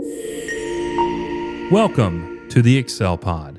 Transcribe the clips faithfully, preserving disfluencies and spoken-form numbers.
Welcome to the Excel Pod.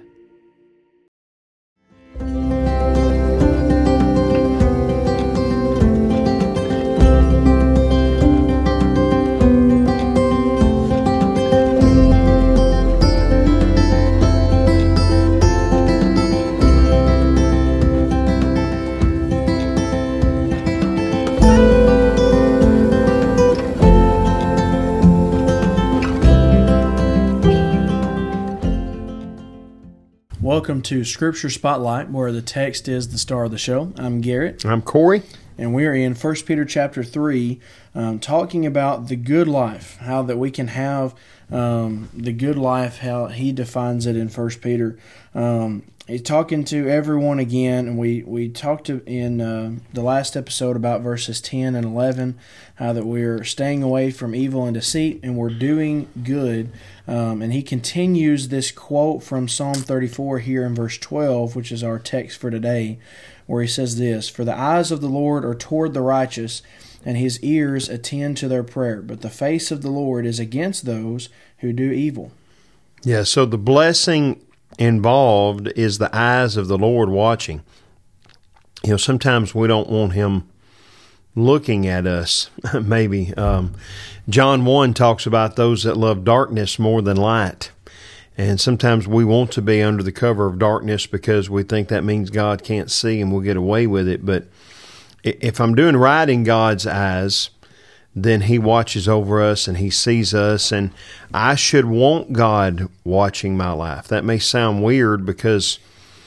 Welcome to Scripture Spotlight, where the text is the star of the show. I'm Garrett. I'm Corey. And we are in First Peter chapter three, um, talking about the good life, how that we can have um, the good life, how he defines it in First Peter. Um, he's talking to everyone again, and we, we talked to, in uh, the last episode about verses ten and eleven, how that we're staying away from evil and deceit, and we're doing good. Um, and he continues this quote from Psalm thirty-four here in verse twelve, which is our text for today, where he says this, "For the eyes of the Lord are toward the righteous, and his ears attend to their prayer. But the face of the Lord is against those who do evil." Yeah, so the blessing involved is the eyes of the Lord watching. You know, sometimes we don't want him looking at us, maybe. Um, John one talks about those that love darkness more than light. And sometimes we want to be under the cover of darkness because we think that means God can't see and we'll get away with it. But if I'm doing right in God's eyes, then he watches over us and he sees us. And I should want God watching my life. That may sound weird because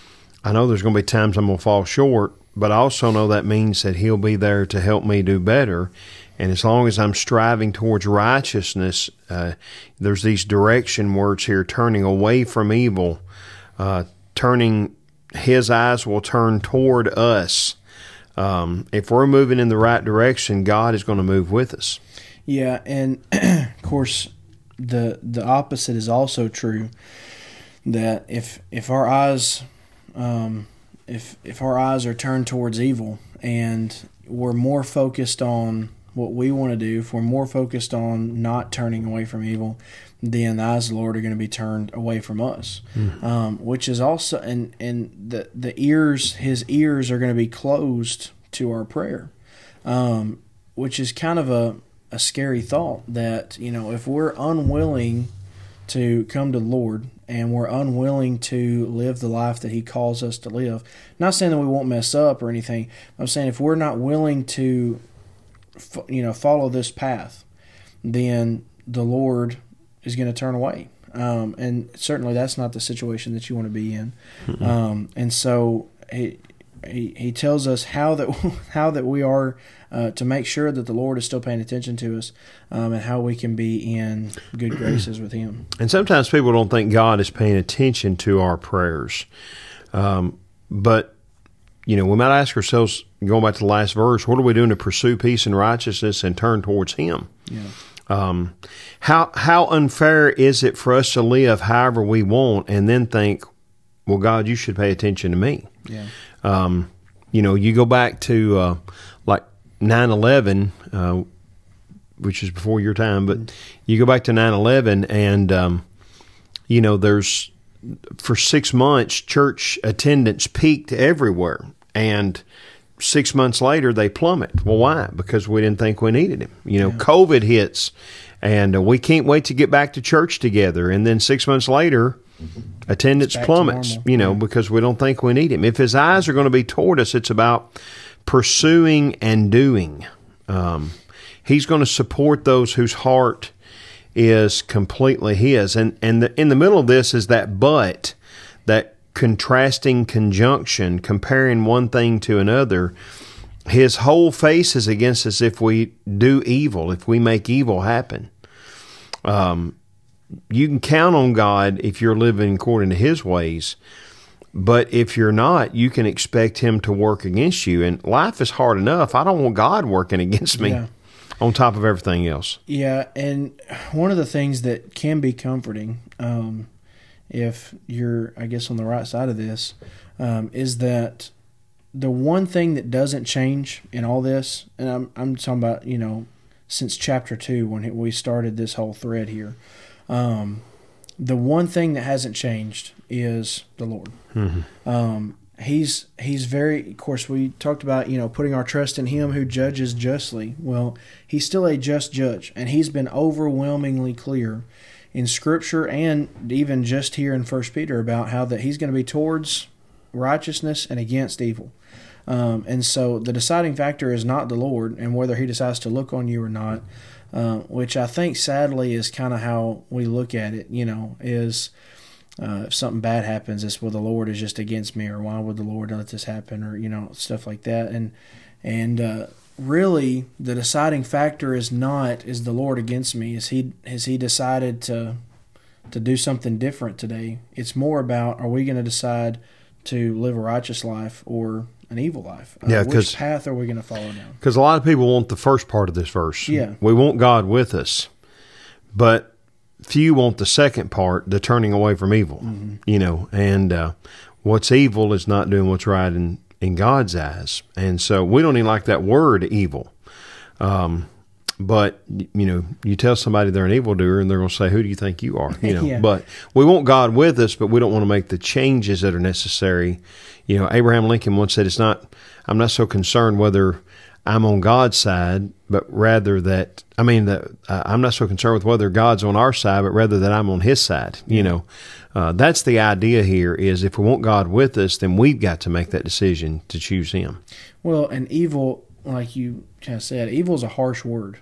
I know there's going to be times I'm going to fall short, but I also know that means that he'll be there to help me do better. And as long as I'm striving towards righteousness, uh, there's these direction words here, turning away from evil, uh, turning, his eyes will turn toward us. Um, if we're moving in the right direction, God is going to move with us. Yeah, and of course, the the opposite is also true. That if if our eyes, um, if if our eyes are turned towards evil, and we're more focused on what we want to do, if we're more focused on not turning away from evil, then the eyes of the Lord are going to be turned away from us. Mm-hmm. Um, which is also, and and the the ears, his ears are going to be closed to our prayer, um, which is kind of a, a scary thought that, you know, if we're unwilling to come to the Lord and we're unwilling to live the life that he calls us to live, not saying that we won't mess up or anything, I'm saying if we're not willing to you know, follow this path, then the Lord is going to turn away. Um, and certainly that's not the situation that you want to be in. Mm-hmm. Um, and so he, he he tells us how that how that we are uh, to make sure that the Lord is still paying attention to us, um, and how we can be in good graces with him. And sometimes people don't think God is paying attention to our prayers. Um, but You know, we might ask ourselves, going back to the last verse, what are we doing to pursue peace and righteousness and turn towards him? Yeah. Um, how how unfair is it for us to live however we want and then think, well, God, you should pay attention to me? Yeah. Um, you know, you go back to uh, like nine eleven, uh, which is before your time, but mm-hmm. you go back to nine eleven and, um, you know, there's, for six months, church attendance peaked everywhere. And six months later, they plummet. Well, why? Because we didn't think we needed him. You know, yeah. COVID hits, and uh, we can't wait to get back to church together. And then six months later, attendance plummets, you know, yeah. because we don't think we need him. If his eyes are going to be toward us, it's about pursuing and doing. Um, he's going to support those whose heart is completely his. And, and the, in the middle of this is that but, that contrasting conjunction, comparing one thing to another. His whole face is against us if we do evil, if we make evil happen. Um, you can count on God if you're living according to his ways, but if you're not, you can expect him to work against you. And life is hard enough. I don't want God working against me. Yeah. On top of everything else. Yeah, and one of the things that can be comforting, um, if you're, I guess, on the right side of this, um, is that the one thing that doesn't change in all this, and I'm I'm talking about, you know, since chapter two when we started this whole thread here, Um, the one thing that hasn't changed is the Lord. Mm-hmm. Um, he's he's very. Of course, we talked about you know putting our trust in Him who judges justly. Well, He's still a just judge, and He's been overwhelmingly clear in Scripture and even just here in First Peter about how that He's going to be towards righteousness and against evil. Um, and so the deciding factor is not the Lord and whether He decides to look on you or not, uh, which I think sadly is kind of how we look at it, you know, is uh, if something bad happens, it's, well, the Lord is just against me, or why would the Lord let this happen, or, you know, stuff like that. And, and uh, really the deciding factor is not, is the Lord against me? Is he, has he decided to, to do something different today? It's more about, are we going to decide to live a righteous life or an evil life? Uh, yeah, which path are we going to follow down? Because a lot of people want the first part of this verse. Yeah. We want God with us, but few want the second part, the turning away from evil. Mm-hmm. You You know, and uh, what's evil is not doing what's right in, in God's eyes. And so we don't even like that word evil. Um, but, you know, you tell somebody they're an evildoer and they're going to say, who do you think you are? You know, Yeah. But we want God with us, but we don't want to make the changes that are necessary. You know, Abraham Lincoln once said, it's not, I'm not so concerned whether I'm on God's side, but rather that, I mean, that uh, I'm not so concerned with whether God's on our side, but rather that I'm on His side. You know, uh, that's the idea here is if we want God with us, then we've got to make that decision to choose Him. Well, and evil, like you kind of said, evil is a harsh word.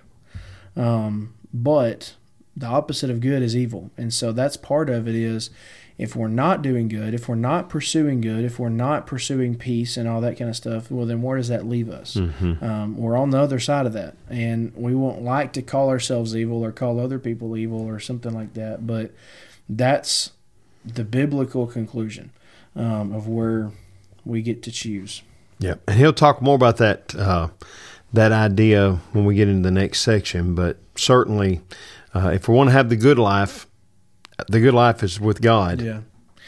Um, but the opposite of good is evil. And so that's part of it is if we're not doing good, if we're not pursuing good, if we're not pursuing peace and all that kind of stuff, well, then where does that leave us? Mm-hmm. Um, we're on the other side of that. And we won't like to call ourselves evil or call other people evil or something like that. But that's the biblical conclusion um, of where we get to choose. Yeah, and he'll talk more about that uh, that idea when we get into the next section. But certainly, uh, if we want to have the good life, the good life is with God. Yeah,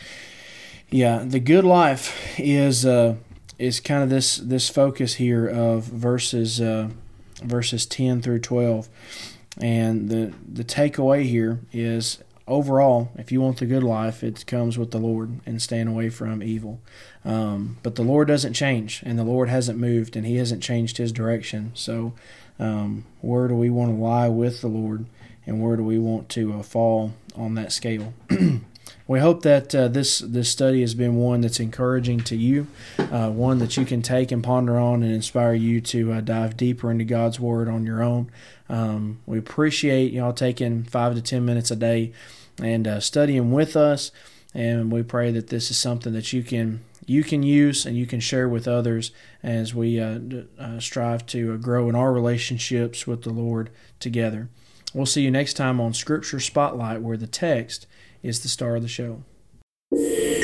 yeah. The good life is uh, is kind of this this focus here of verses uh, verses ten through twelve, and the the takeaway here is overall, if you want the good life, it comes with the Lord and staying away from evil. Um, but the Lord doesn't change, and the Lord hasn't moved, and He hasn't changed His direction. So um, where do we want to lie with the Lord, and where do we want to uh, fall on that scale? We hope that uh, this this study has been one that's encouraging to you, uh, one that you can take and ponder on and inspire you to uh, dive deeper into God's Word on your own. Um, we appreciate y'all taking five to ten minutes a day and uh, studying with us, and we pray that this is something that you can you can use and you can share with others as we uh, uh, strive to uh, grow in our relationships with the Lord together. We'll see you next time on Scripture Spotlight, where the text is the star of the show.